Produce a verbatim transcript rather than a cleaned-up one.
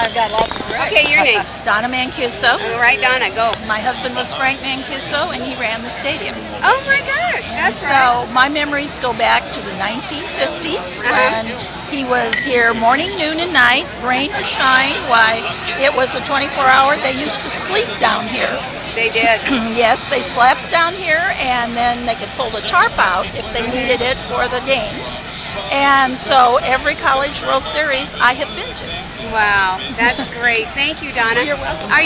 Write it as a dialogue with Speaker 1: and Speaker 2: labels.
Speaker 1: I've got lots of friends.
Speaker 2: Okay, your name.
Speaker 3: Donna Mancuso.
Speaker 2: All right, Donna, go.
Speaker 3: My husband was Frank Mancuso, and he ran the stadium.
Speaker 2: Oh my gosh, that's
Speaker 3: So
Speaker 2: right.
Speaker 3: my memories go back to the nineteen fifties
Speaker 2: Uh-huh.
Speaker 3: when he was here morning, noon, and night, rain or shine. Why, it was a twenty-four hour. They used to sleep down here.
Speaker 2: They did.
Speaker 3: Yes, they slept down here, and then they could pull the tarp out if they needed it for the games. And so every College World Series I have been to.
Speaker 2: Wow, that's great. Thank you, Donna.
Speaker 3: You're welcome.
Speaker 2: Are